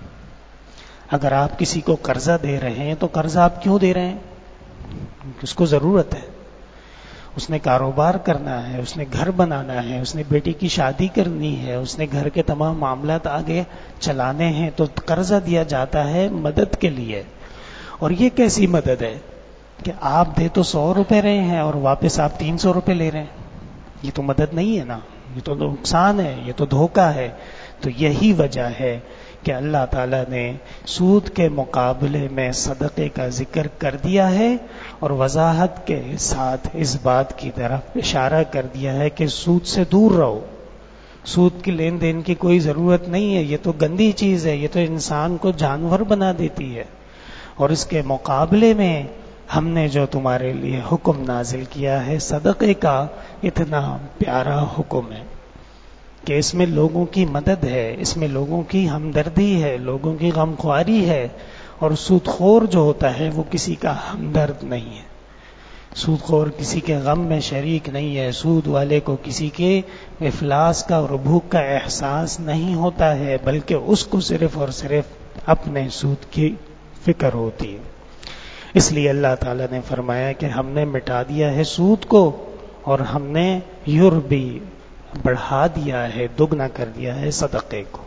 اگر آپ کسی کو قرضہ دے رہے ہیں تو قرضہ آپ کیوں دے رہے ہیں؟ اس کو ضرورت ہے، اس نے کاروبار کرنا ہے، اس نے گھر بنانا ہے، اس نے بیٹی کی شادی کرنی ہے، اس نے گھر کے تمام معاملات آگے چلانے ہیں، تو قرضہ دیا جاتا ہے مدد کے لیے۔ اور یہ کیسی مدد ہے کہ آپ دے تو سو روپے رہے ہیں اور واپس آپ تین سو روپے لے رہے ہیں؟ یہ تو مدد نہیں ہے نا، یہ تو نقصان ہے، یہ تو دھوکہ ہے۔ تو یہی وجہ ہے کہ اللہ تعالیٰ نے سود کے مقابلے میں صدقے کا ذکر کر دیا ہے، اور وضاحت کے ساتھ اس بات کی طرف اشارہ کر دیا ہے کہ سود سے دور رہو، سود کی لین دین کی کوئی ضرورت نہیں ہے، یہ تو گندی چیز ہے، یہ تو انسان کو جانور بنا دیتی ہے۔ اور اس کے مقابلے میں ہم نے جو تمہارے لیے حکم نازل کیا ہے صدقے کا، اتنا پیارا حکم ہے کہ اس میں لوگوں کی مدد ہے، اس میں لوگوں کی ہمدردی ہے، لوگوں کی غمخواری ہے۔ اور سود خور جو ہوتا ہے وہ کسی کا ہمدرد نہیں ہے، سود خور کسی کے غم میں شریک نہیں ہے، سود والے کو کسی کے افلاس کا اور بھوک کا احساس نہیں ہوتا ہے، بلکہ اس کو صرف اور صرف اپنے سود کی فکر ہوتی ہے۔ اس لیے اللہ تعالیٰ نے فرمایا کہ ہم نے مٹا دیا ہے سود کو، اور ہم نے یربی بڑھا دیا ہے، دگنا کر دیا ہے صدقے کو۔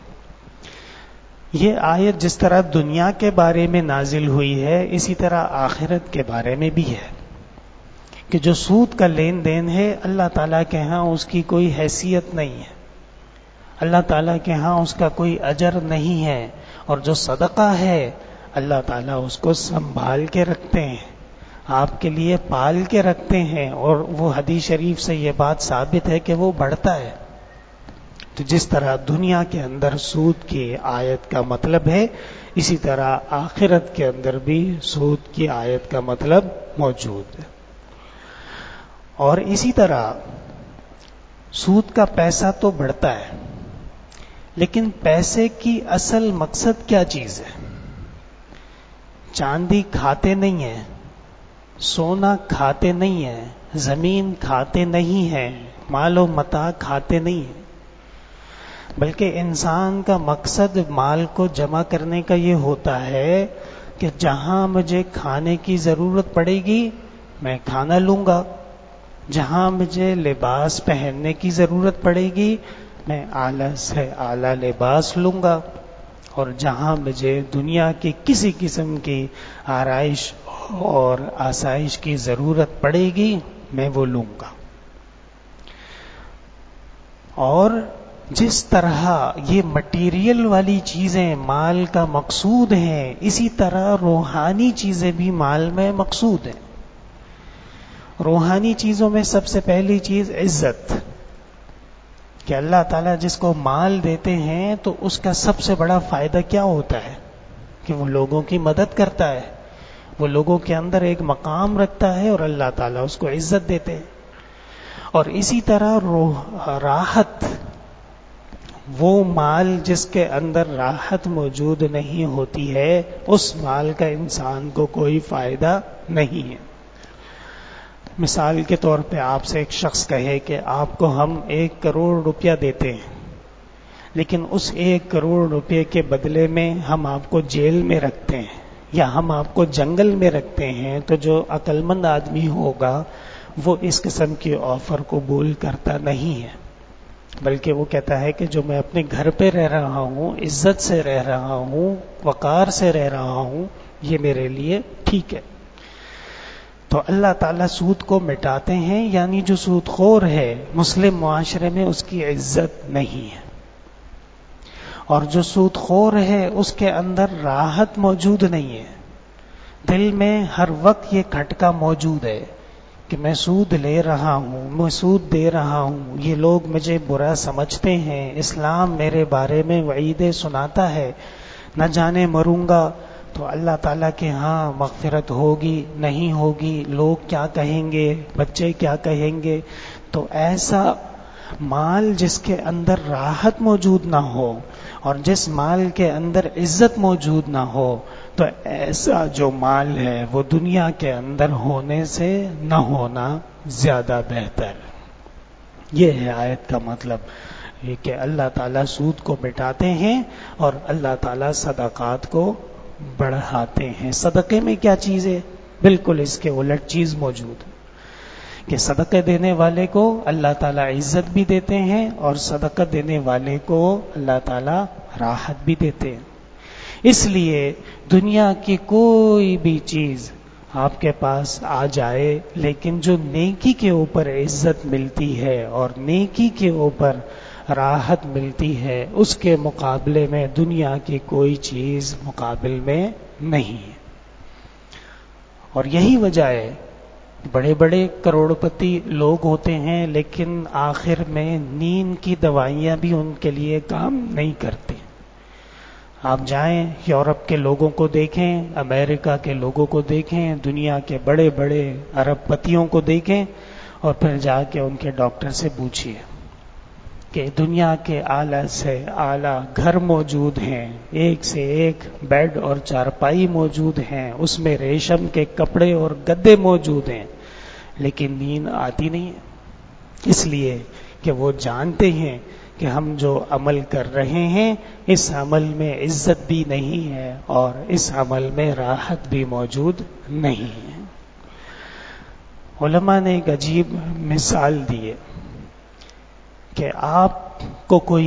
یہ آیت جس طرح دنیا کے بارے میں نازل ہوئی ہے اسی طرح آخرت کے بارے میں بھی ہے، کہ جو سود کا لین دین ہے اللہ تعالیٰ کے ہاں اس کی کوئی حیثیت نہیں ہے، اللہ تعالیٰ کے ہاں اس کا کوئی اجر نہیں ہے، اور جو صدقہ ہے اللہ تعالیٰ اس کو سنبھال کے رکھتے ہیں، آپ کے لیے پال کے رکھتے ہیں، اور وہ حدیث شریف سے یہ بات ثابت ہے کہ وہ بڑھتا ہے۔ تو جس طرح دنیا کے اندر سود کی آیت کا مطلب ہے، اسی طرح آخرت کے اندر بھی سود کی آیت کا مطلب موجود ہے۔ اور اسی طرح سود کا پیسہ تو بڑھتا ہے، لیکن پیسے کی اصل مقصد کیا چیز ہے؟ چاندی کھاتے نہیں ہیں، سونا کھاتے نہیں ہیں، زمین کھاتے نہیں ہیں، مال و متاع کھاتے نہیں ہیں، بلکہ انسان کا مقصد مال کو جمع کرنے کا یہ ہوتا ہے کہ جہاں مجھے کھانے کی ضرورت پڑے گی میں کھانا لوں گا، جہاں مجھے لباس پہننے کی ضرورت پڑے گی میں اعلیٰ سے اعلیٰ لباس لوں گا، اور جہاں مجھے دنیا کی کسی قسم کی آرائش اور آسائش کی ضرورت پڑے گی میں وہ لوں گا۔ اور جس طرح یہ مٹیریل والی چیزیں مال کا مقصود ہیں، اسی طرح روحانی چیزیں بھی مال میں مقصود ہیں۔ روحانی چیزوں میں سب سے پہلی چیز عزت، کہ اللہ تعالیٰ جس کو مال دیتے ہیں تو اس کا سب سے بڑا فائدہ کیا ہوتا ہے کہ وہ لوگوں کی مدد کرتا ہے، وہ لوگوں کے اندر ایک مقام رکھتا ہے اور اللہ تعالیٰ اس کو عزت دیتے ہیں۔ اور اسی طرح روح راحت، وہ مال جس کے اندر راحت موجود نہیں ہوتی ہے اس مال کا انسان کو کوئی فائدہ نہیں ہے۔ مثال کے طور پہ آپ سے ایک شخص کہے کہ آپ کو ہم ایک کروڑ روپیہ دیتے ہیں، لیکن اس ایک کروڑ روپے کے بدلے میں ہم آپ کو جیل میں رکھتے ہیں یا ہم آپ کو جنگل میں رکھتے ہیں، تو جو عقل مند آدمی ہوگا وہ اس قسم کی آفر قبول کرتا نہیں ہے، بلکہ وہ کہتا ہے کہ جو میں اپنے گھر پہ رہ رہا ہوں، عزت سے رہ رہا ہوں، وقار سے رہ رہا ہوں، یہ میرے لیے ٹھیک ہے۔ تو اللہ تعالیٰ سود کو مٹاتے ہیں، یعنی جو سود خور ہے مسلم معاشرے میں اس کی عزت نہیں ہے، اور جو سود خور ہے اس کے اندر راحت موجود نہیں ہے، دل میں ہر وقت یہ کھٹکا موجود ہے کہ میں سود لے رہا ہوں، میں سود دے رہا ہوں، یہ لوگ مجھے برا سمجھتے ہیں، اسلام میرے بارے میں وعیدیں سناتا ہے، نہ جانے مروں گا تو اللہ تعالیٰ کے ہاں مغفرت ہوگی نہیں ہوگی، لوگ کیا کہیں گے، بچے کیا کہیں گے۔ تو ایسا مال جس کے اندر راحت موجود نہ ہو اور جس مال کے اندر عزت موجود نہ ہو، تو ایسا جو مال ہے وہ دنیا کے اندر ہونے سے نہ ہونا زیادہ بہتر۔ یہ ہے آیت کا مطلب، یہ کہ اللہ تعالیٰ سود کو مٹاتے ہیں اور اللہ تعالیٰ صدقات کو بڑھاتے ہیں۔ صدقے میں کیا چیز ہے؟ بالکل اس کے الٹ چیز موجود ہے کہ صدقہ دینے والے کو اللہ تعالیٰ عزت بھی دیتے ہیں اور صدقہ دینے والے کو اللہ تعالیٰ راحت بھی دیتے ہیں۔ اس لیے دنیا کی کوئی بھی چیز آپ کے پاس آ جائے، لیکن جو نیکی کے اوپر عزت ملتی ہے اور نیکی کے اوپر راحت ملتی ہے، اس کے مقابلے میں دنیا کی کوئی چیز مقابل میں نہیں ہے۔ اور یہی وجہ ہے بڑے بڑے کروڑپتی لوگ ہوتے ہیں لیکن آخر میں نیند کی دوائیاں بھی ان کے لیے کام نہیں کرتی۔ آپ جائیں یورپ کے لوگوں کو دیکھیں، امریکہ کے لوگوں کو دیکھیں، دنیا کے بڑے بڑے ارب پتیوں کو دیکھیں، اور پھر جا کے ان کے ڈاکٹر سے پوچھیے کہ دنیا کے اعلیٰ سے اعلیٰ گھر موجود ہیں، ایک سے ایک بیڈ اور چارپائی موجود ہیں، اس میں ریشم کے کپڑے اور گدے موجود ہیں، لیکن نیند آتی نہیں ہے، اس لیے کہ وہ جانتے ہیں کہ ہم جو عمل کر رہے ہیں اس عمل میں عزت بھی نہیں ہے اور اس عمل میں راحت بھی موجود نہیں ہے۔ علماء نے ایک عجیب مثال دی ہے کہ آپ کو کوئی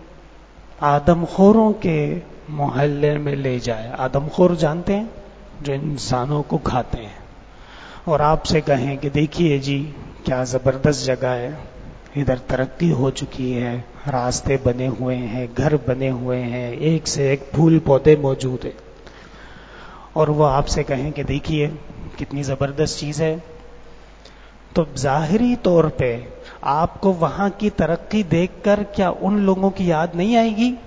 آدم خوروں کے محلے میں لے جائے، آدم خور جانتے ہیں جو انسانوں کو کھاتے ہیں، اور آپ سے کہیں کہ دیکھیے جی کیا زبردست جگہ ہے، ادھر ترقی ہو چکی ہے، راستے بنے ہوئے ہیں، گھر بنے ہوئے ہیں، ایک سے ایک پھول پودے موجود ہیں، اور وہ آپ سے کہیں کہ دیکھیے کتنی زبردست چیز ہے، تو ظاہری طور پہ آپ کو وہاں کی ترقی دیکھ کر کیا ان لوگوں کی یاد نہیں آئے گی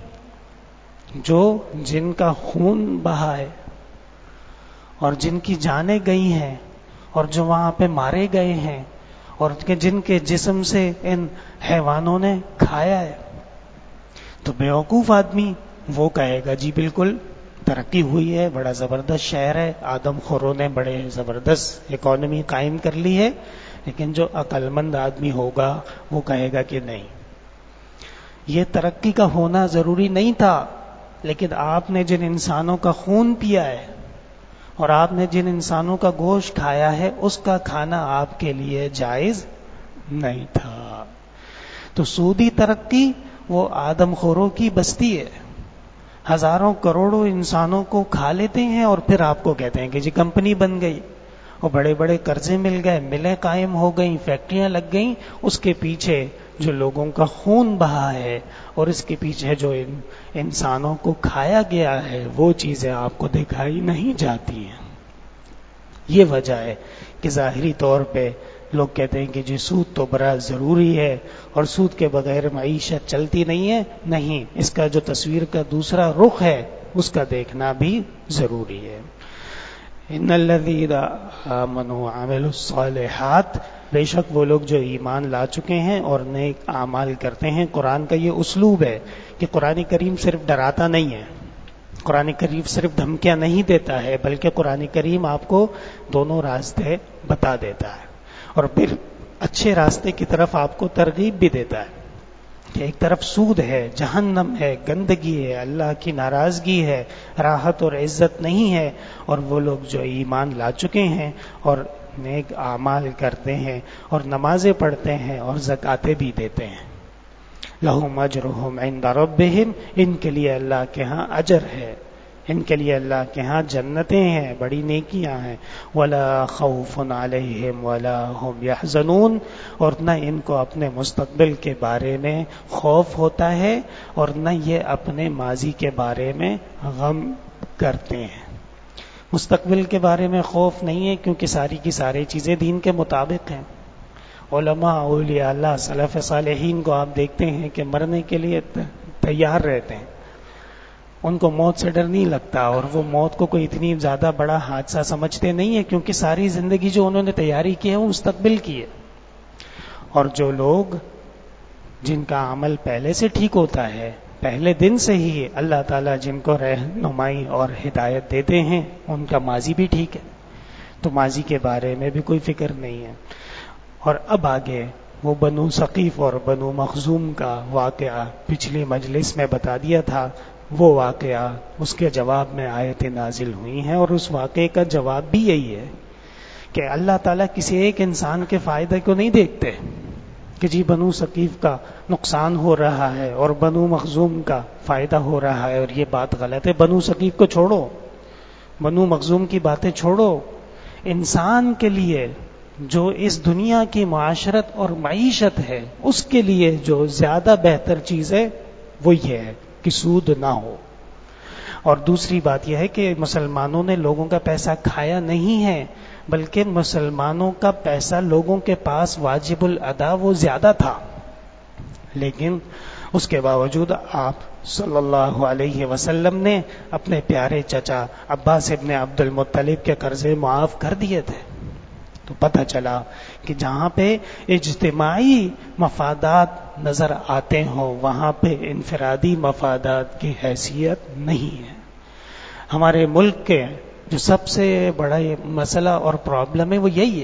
جو جن کا خون بہا ہے اور جن کی جانیں گئی ہیں اور جو وہاں پہ مارے گئے ہیں اور کہ جن کے جسم سے ان حیوانوں نے کھایا ہے. تو بیوقوف آدمی وہ کہے گا جی بالکل ترقی ہوئی ہے، بڑا زبردست شہر ہے، آدم خوروں نے بڑے زبردست اکانومی قائم کر لی ہے. لیکن جو عقل مند آدمی ہوگا وہ کہے گا کہ نہیں، یہ ترقی کا ہونا ضروری نہیں تھا، لیکن آپ نے جن انسانوں کا خون پیا ہے اور آپ نے جن انسانوں کا گوشت کھایا ہے اس کا کھانا آپ کے لیے جائز نہیں تھا. تو سودی ترقی وہ آدم خوروں کی بستی ہے، ہزاروں کروڑوں انسانوں کو کھا لیتے ہیں اور پھر آپ کو کہتے ہیں کہ جی کمپنی بن گئی اور بڑے بڑے قرضے مل گئے، ملیں قائم ہو گئیں، فیکٹریاں لگ گئیں. اس کے پیچھے جو لوگوں کا خون بہا ہے اور اس کے پیچھے جو ان انسانوں کو کھایا گیا ہے وہ چیزیں آپ کو دکھائی نہیں جاتی ہیں. یہ وجہ ہے کہ ظاہری طور پہ لوگ کہتے ہیں کہ جی سود تو بڑا ضروری ہے اور سود کے بغیر معیشت چلتی نہیں ہے. نہیں، اس کا جو تصویر کا دوسرا رخ ہے اس کا دیکھنا بھی ضروری ہے. ان الذین آمنوا وعملوا الصالحات، بے شک وہ لوگ جو ایمان لا چکے ہیں اور نیک اعمال کرتے ہیں. قرآن کا یہ اسلوب ہے کہ قرآن کریم صرف ڈراتا نہیں ہے، قرآن کریم صرف دھمکیاں نہیں دیتا ہے، بلکہ قرآن کریم آپ کو دونوں راستے بتا دیتا ہے اور پھر اچھے راستے کی طرف آپ کو ترغیب بھی دیتا ہے. کہ ایک طرف سود ہے، جہنم ہے، گندگی ہے، اللہ کی ناراضگی ہے، راحت اور عزت نہیں ہے. اور وہ لوگ جو ایمان لا چکے ہیں اور نیک اعمال کرتے ہیں اور نمازیں پڑھتے ہیں اور زکاتیں بھی دیتے ہیں، لہم اجرہم عند ربہم، ان کے لیے اللہ کے ہاں اجر ہے، ان کے لیے اللہ کے ہاں جنتیں ہیں، بڑی نیکیاں ہیں. ولا خوف علیہم ولا هم یحزنون، اور نہ ان کو اپنے مستقبل کے بارے میں خوف ہوتا ہے اور نہ یہ اپنے ماضی کے بارے میں غم کرتے ہیں. مستقبل کے بارے میں خوف نہیں ہے کیونکہ ساری کی ساری چیزیں دین کے مطابق ہیں. علماء، اولیاء اللہ، سلف صالحین کو آپ دیکھتے ہیں کہ مرنے کے لیے تیار رہتے ہیں، ان کو موت سے ڈر نہیں لگتا اور وہ موت کو کوئی اتنی زیادہ بڑا حادثہ سمجھتے نہیں ہے، کیونکہ ساری زندگی جو انہوں نے تیاری کی ہے وہ مستقبل کی ہے. اور جو لوگ جن کا عمل پہلے سے ٹھیک ہوتا ہے، پہلے دن سے ہی اللہ تعالیٰ جن کو رہنمائی اور ہدایت دیتے ہیں، ان کا ماضی بھی ٹھیک ہے، تو ماضی کے بارے میں بھی کوئی فکر نہیں ہے. اور اب آگے وہ بنو ثقیف اور بنو مخزوم کا واقعہ پچھلی مجلس میں بتا دیا تھا. وہ واقعہ، اس کے جواب میں آیتیں نازل ہوئی ہیں اور اس واقعے کا جواب بھی یہی ہے کہ اللہ تعالیٰ کسی ایک انسان کے فائدے کو نہیں دیکھتے کہ جی بنو ثقیف کا نقصان ہو رہا ہے اور بنو مخزوم کا فائدہ ہو رہا ہے، اور یہ بات غلط ہے. بنو ثقیف کو چھوڑو، بنو مخزوم کی باتیں چھوڑو. انسان کے لیے جو اس دنیا کی معاشرت اور معیشت ہے، اس کے لیے جو زیادہ بہتر چیز ہے وہ یہ ہے کہ سود نہ ہو. اور دوسری بات یہ ہے کہ مسلمانوں نے لوگوں کا پیسہ کھایا نہیں ہے، بلکہ مسلمانوں کا پیسہ لوگوں کے پاس واجب الادا وہ زیادہ تھا، لیکن اس کے باوجود آپ صلی اللہ علیہ وسلم نے اپنے پیارے چچا عباس ابن عبد المطلب کے قرضے معاف کر دیے تھے. تو پتہ چلا کہ جہاں پہ اجتماعی مفادات نظر آتے ہوں وہاں پہ انفرادی مفادات کی حیثیت نہیں ہے. ہمارے ملک کے جو سب سے بڑا مسئلہ اور پرابلم ہے وہ یہی ہے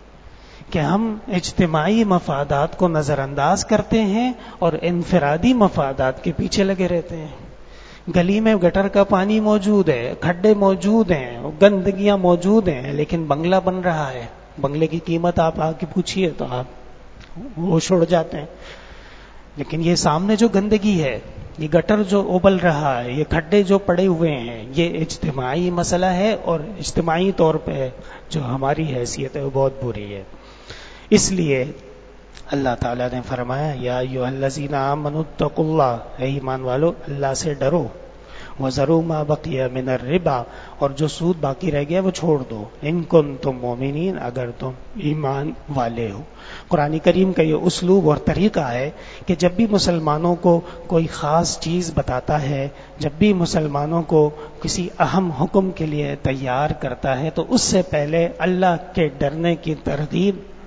کہ ہم اجتماعی مفادات کو نظر انداز کرتے ہیں اور انفرادی مفادات کے پیچھے لگے رہتے ہیں. گلی میں گٹر کا پانی موجود ہے، کھڈے موجود ہیں، گندگیاں موجود ہیں، لیکن بنگلہ بن رہا ہے. بنگلے کی قیمت آپ آ کے پوچھیے تو آپ ہوش اڑ جاتے ہیں. لیکن یہ سامنے جو گندگی ہے، یہ گٹر جو ابل رہا ہے، یہ کھڈے جو پڑے ہوئے ہیں، یہ اجتماعی مسئلہ ہے اور اجتماعی طور پہ جو ہماری حیثیت ہے وہ بہت بری ہے. اس لیے اللہ تعالیٰ نے فرمایا یا ایھا الذین آمنوا اتقوا اللہ، اے ایمان والو اللہ سے ڈرو، وذروا ما بقی من الربا، اور جو سود باقی رہ گیا وہ چھوڑ دو، ان کنتم مؤمنین، اگر تم ایمان والے ہو. قرآن کریم کا یہ اسلوب اور طریقہ ہے کہ جب بھی مسلمانوں کو کوئی خاص چیز بتاتا ہے، جب بھی مسلمانوں کو کسی اہم حکم کے لیے تیار کرتا ہے، تو اس سے پہلے اللہ کے ڈرنے کی ترغیب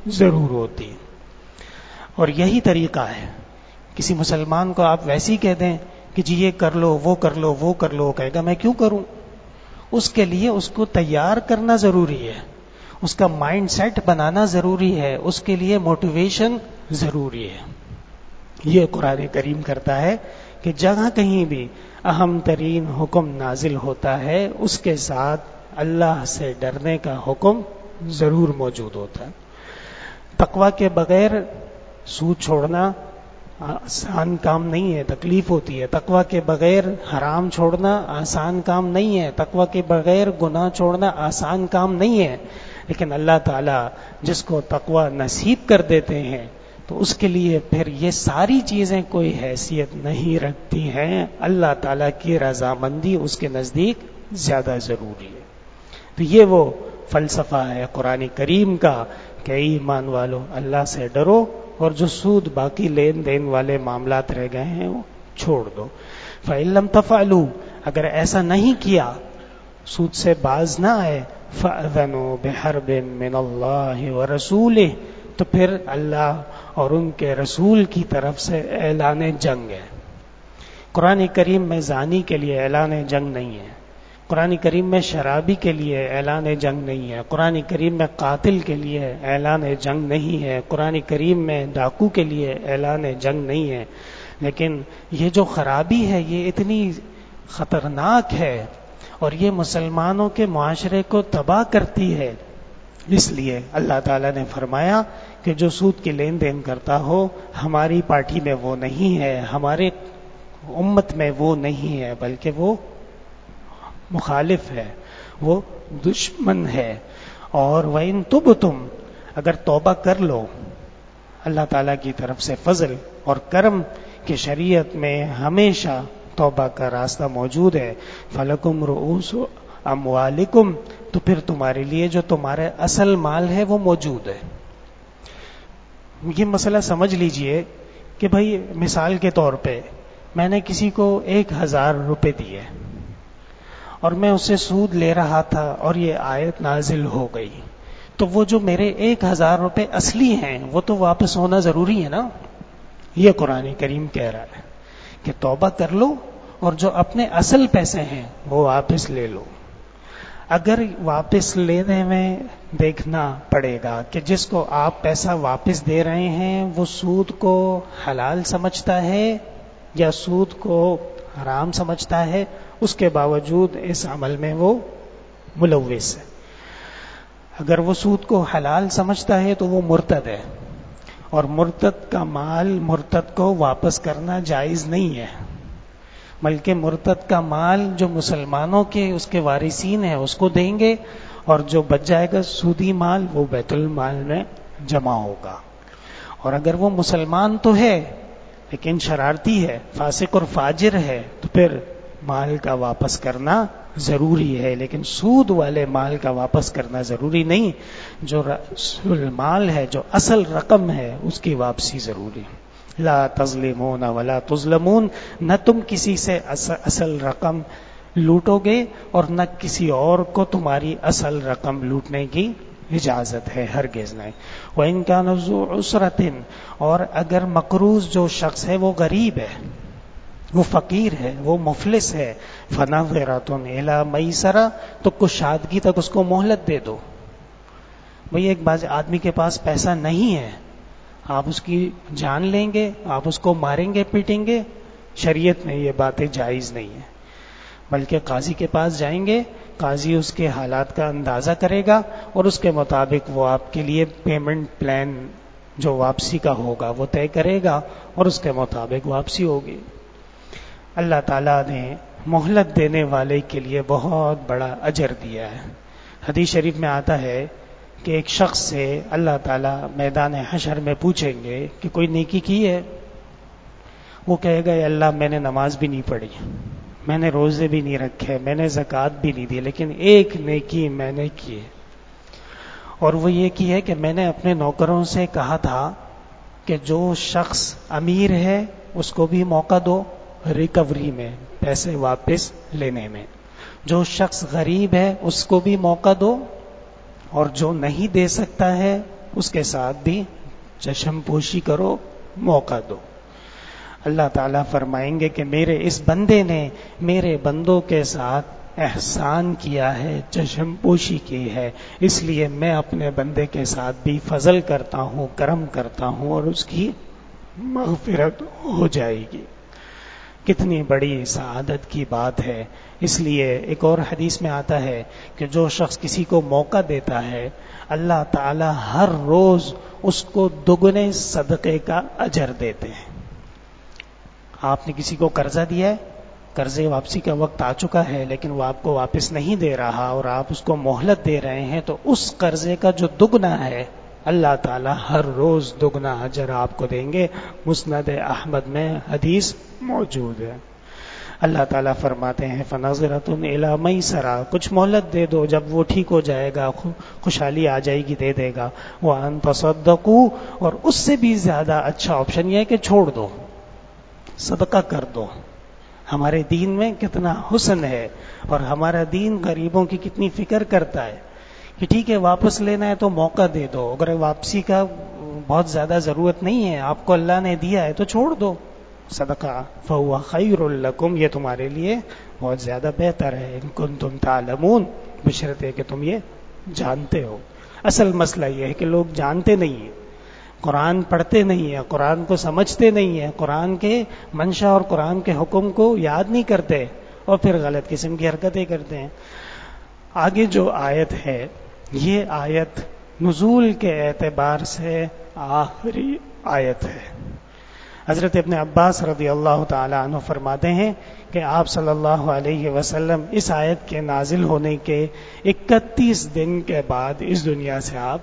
ضرور ہوتی ہے. اور یہی طریقہ ہے. کسی مسلمان کو آپ ویسی کہہ دیں کہ جی یہ کر لو وہ کر لو وہ کر لو، کہے گا میں کیوں کروں. اس کے لیے اس کو تیار کرنا ضروری ہے، اس کا مائنڈ سیٹ بنانا ضروری ہے، اس کے لیے موٹیویشن ضروری ہے. یہ قرآن کریم کرتا ہے کہ جہاں کہیں بھی اہم ترین حکم نازل ہوتا ہے اس کے ساتھ اللہ سے ڈرنے کا حکم ضرور موجود ہوتا ہے. تقوی کے بغیر سود چھوڑنا آسان کام نہیں ہے، تکلیف ہوتی ہے. تقوی کے بغیر حرام چھوڑنا آسان کام نہیں ہے. تقوی کے بغیر گناہ چھوڑنا آسان کام نہیں ہے. لیکن اللہ تعالیٰ جس کو تقوی نصیب کر دیتے ہیں تو اس کے لیے پھر یہ ساری چیزیں کوئی حیثیت نہیں رکھتی ہیں. اللہ تعالیٰ کی رضامندی اس کے نزدیک زیادہ ضروری ہے. تو یہ وہ فلسفہ ہے قرآن کریم کا کہ ایمان والو اللہ سے ڈرو اور جو سود باقی لین دین والے معاملات رہ گئے ہیں وہ چھوڑ دو. فَإِن لَمْ تَفْعَلُوا، اگر ایسا نہیں کیا، سود سے باز نہ آئے، فَأْذَنُوا بِحَرْبٍ مِّنَ اللَّهِ وَرَسُولِهِ، تو پھر اللہ اور ان کے رسول کی طرف سے اعلان جنگ ہے. قرآن کریم میں زانی کے لیے اعلان جنگ نہیں ہے. قرآن کریم میں شرابی کے لیے اعلان جنگ نہیں ہے. قرآن کریم میں قاتل کے لیے اعلان جنگ نہیں ہے. قرآن کریم میں ڈاکو کے لیے اعلان جنگ نہیں ہے. لیکن یہ جو خرابی ہے یہ اتنی خطرناک ہے اور یہ مسلمانوں کے معاشرے کو تباہ کرتی ہے. اس لیے اللہ تعالیٰ نے فرمایا کہ جو سود کی لین دین کرتا ہو ہماری پارٹی میں وہ نہیں ہے، ہمارے امت میں وہ نہیں ہے، بلکہ وہ مخالف ہے، وہ دشمن ہے. اور وَإِن تُبْتُمْ، اگر توبہ کر لو، اللہ تعالیٰ کی طرف سے فضل اور کرم کی شریعت میں ہمیشہ توبہ کا راستہ موجود ہے. فَلَكُمْ رُؤُوسُ أَمْوَالِكُمْ، تو پھر تمہارے لیے جو تمہارے اصل مال ہے وہ موجود ہے. یہ مسئلہ سمجھ لیجئے کہ بھائی مثال کے طور پہ میں نے کسی کو ایک ہزار روپے دیے اور میں اسے سود لے رہا تھا اور یہ آیت نازل ہو گئی، تو وہ جو میرے ایک ہزار روپے اصلی ہیں وہ تو واپس ہونا ضروری ہے نا. یہ قرآن کریم کہہ رہا ہے کہ توبہ کر لو اور جو اپنے اصل پیسے ہیں وہ واپس لے لو. اگر واپس لینے میں دیکھنا پڑے گا کہ جس کو آپ پیسہ واپس دے رہے ہیں وہ سود کو حلال سمجھتا ہے یا سود کو حرام سمجھتا ہے، اس کے باوجود اس عمل میں وہ ملوث ہے. اگر وہ سود کو حلال سمجھتا ہے تو وہ مرتد ہے، اور مرتد کا مال مرتد کو واپس کرنا جائز نہیں ہے، بلکہ مرتد کا مال جو مسلمانوں کے اس کے وارثین ہیں اس کو دیں گے، اور جو بچ جائے گا سودی مال وہ بیت المال میں جمع ہوگا. اور اگر وہ مسلمان تو ہے لیکن شرارتی ہے، فاسق اور فاجر ہے، تو پھر مال کا واپس کرنا ضروری ہے، لیکن سود والے مال کا واپس کرنا ضروری نہیں. جو رأس مال ہے، جو اصل رقم ہے، اس کی واپسی ضروری. لا تظلمون ولا تظلمون، نہ تم کسی سے اصل رقم لوٹو گے اور نہ کسی اور کو تمہاری اصل رقم لوٹنے کی اجازت ہے، ہرگز نہیں. وَإِن كَانَ ذُو عُسْرَةٍ، اور اگر مقروض جو شخص ہے وہ غریب ہے، وہ فقیر ہے، وہ مفلس ہے، فَنَظِرَةٌ إِلَىٰ مَيْسَرَةٍ، تو کشادگی تک اس کو مہلت دے دو. بھئی ایک بعض آدمی کے پاس پیسہ نہیں ہے، آپ اس کی جان لیں گے، آپ اس کو ماریں گے پیٹیں گے، شریعت میں یہ باتیں جائز نہیں ہیں. بلکہ قاضی کے پاس جائیں گے، قاضی اس کے حالات کا اندازہ کرے گا اور اس کے مطابق وہ آپ کے لیے پیمنٹ پلان جو واپسی کا ہوگا وہ طے کرے گا اور اس کے مطابق واپسی ہوگی. اللہ تعالیٰ نے مہلت دینے والے کے لیے بہت بڑا اجر دیا ہے. حدیث شریف میں آتا ہے کہ ایک شخص سے اللہ تعالیٰ میدان حشر میں پوچھیں گے کہ کوئی نیکی کی ہے؟ وہ کہے گا یا اللہ میں نے نماز بھی نہیں پڑھی، میں نے روزے بھی نہیں رکھے، میں نے زکوٰۃ بھی نہیں دی، لیکن ایک نیکی میں نے کی ہے، اور وہ یہ کی ہے کہ میں نے اپنے نوکروں سے کہا تھا کہ جو شخص امیر ہے اس کو بھی موقع دو ریکوری میں، پیسے واپس لینے میں، جو شخص غریب ہے اس کو بھی موقع دو، اور جو نہیں دے سکتا ہے اس کے ساتھ بھی چشم پوشی کرو، موقع دو۔ اللہ تعالیٰ فرمائیں گے کہ میرے اس بندے نے میرے بندوں کے ساتھ احسان کیا ہے، چشم پوشی کی ہے، اس لیے میں اپنے بندے کے ساتھ بھی فضل کرتا ہوں، کرم کرتا ہوں، اور اس کی مغفرت ہو جائے گی۔ کتنی بڑی سعادت کی بات ہے۔ اس لیے ایک اور حدیث میں آتا ہے کہ جو شخص کسی کو موقع دیتا ہے، اللہ تعالی ہر روز اس کو دگنے صدقے کا اجر دیتے ہیں۔ آپ نے کسی کو قرضہ دیا ہے، قرضے واپسی کا وقت آ چکا ہے، لیکن وہ آپ کو واپس نہیں دے رہا اور آپ اس کو مہلت دے رہے ہیں، تو اس قرضے کا جو دگنا ہے اللہ تعالی ہر روز دگنا اجر آپ کو دیں گے۔ مسند احمد میں حدیث موجود ہے۔ اللہ تعالیٰ فرماتے ہیں فَنَظِرَةٌ إِلَىٰ مَيْسَرَةٍ، کچھ مہلت دے دو، جب وہ ٹھیک ہو جائے گا، خوشحالی آ جائے گی، دے دے گا۔ وَأَن تَصَدَّقُوا، اور اس سے بھی زیادہ اچھا آپشن یہ ہے کہ چھوڑ دو، صدقہ کر دو۔ ہمارے دین میں کتنا حسن ہے، اور ہمارا دین غریبوں کی کتنی فکر کرتا ہے کہ ٹھیک ہے واپس لینا ہے تو موقع دے دو، اگر واپسی کا بہت زیادہ ضرورت نہیں ہے، آپ کو اللہ نے دیا ہے تو چھوڑ دو صدقہ۔ فَهُوَ خَيْرٌ لَكُمْ، یہ تمہارے لیے بہت زیادہ بہتر ہے، ان کنتم تعلمون، بشرط ہے کہ تم یہ جانتے ہو۔ اصل مسئلہ یہ ہے کہ لوگ جانتے نہیں ہیں، قرآن پڑھتے نہیں ہیں، قرآن کو سمجھتے نہیں ہیں، قرآن کے منشا اور قرآن کے حکم کو یاد نہیں کرتے، اور پھر غلط قسم کی حرکتیں کرتے ہیں۔ آگے جو آیت ہے، یہ آیت نزول کے اعتبار سے آخری آیت ہے۔ حضرت ابن عباس رضی اللہ تعالی عنہ فرماتے ہیں کہ آپ صلی اللہ علیہ وسلم اس آیت کے نازل ہونے کے اکتیس دن کے بعد اس دنیا سے آپ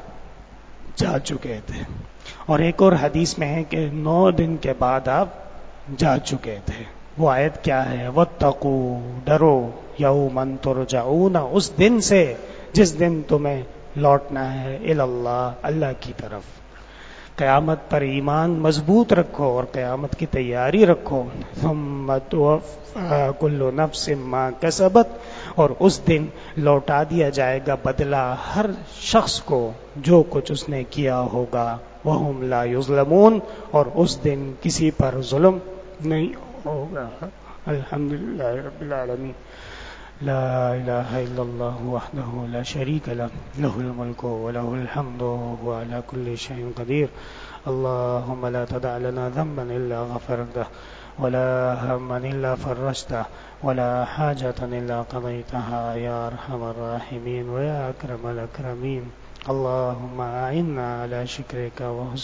جا چکے تھے، اور ایک اور حدیث میں ہے کہ نو دن کے بعد آپ جا چکے تھے۔ وہ آیت کیا ہے؟ وَاتَّقُوا، ڈرو، یَوْمًا تُرْجَعُونَ، اس دن سے جس دن تمہیں لوٹنا ہے، الی اللہ، اللہ کی طرف۔ قیامت پر ایمان مضبوط رکھو اور قیامت کی تیاری رکھو۔ ثم توفی کل نفس ما کسبت، اور اس دن لوٹا دیا جائے گا بدلہ ہر شخص کو جو کچھ اس نے کیا ہوگا۔ وہم لا یظلمون، اور اس دن کسی پر ظلم نہیں ہوگا۔ الحمدللہ رب العالمین، لا الہ الا اللہ وحدہ لا شریک لہ، لہ الملک ولہ الحمد وهو على كل شيء قدیر۔ اللهم لا تدع لنا ذنبا الا غفرته، ولا هما الا فرجته، ولا حاجة الا قضيتها يا ارحم الراحمين ويا اکرم الاکرمین۔ اللهم اعنا على شکرك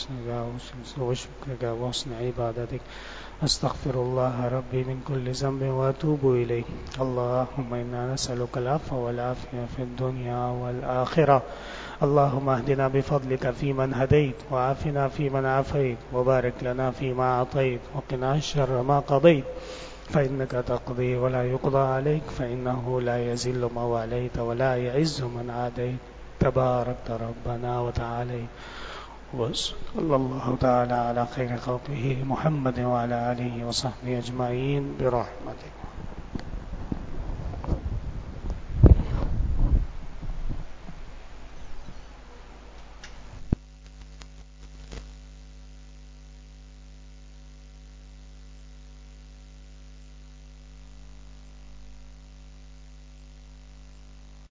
وحسن وشکرك وحسن عبادتك، استغفر الله ربي من كل ذنب واتوب اليه۔ اللهم انا نسألك العفو والعافية في الدنيا والآخرة۔ اللهم اهدنا بفضلك فيمن هديت، وعافنا فيمن عافيت، وبارك لنا فيما أعطيت، وقنا شر ما قضيت، فإنك تقضي ولا يقضى عليك، فإنه لا يذل من واليت ولا يعز من عاديت، تباركت ربنا وتعاليت۔ وصلى الله تعالى على خير خلقه محمد وعلى آله وصحبه أجمعين برحمته۔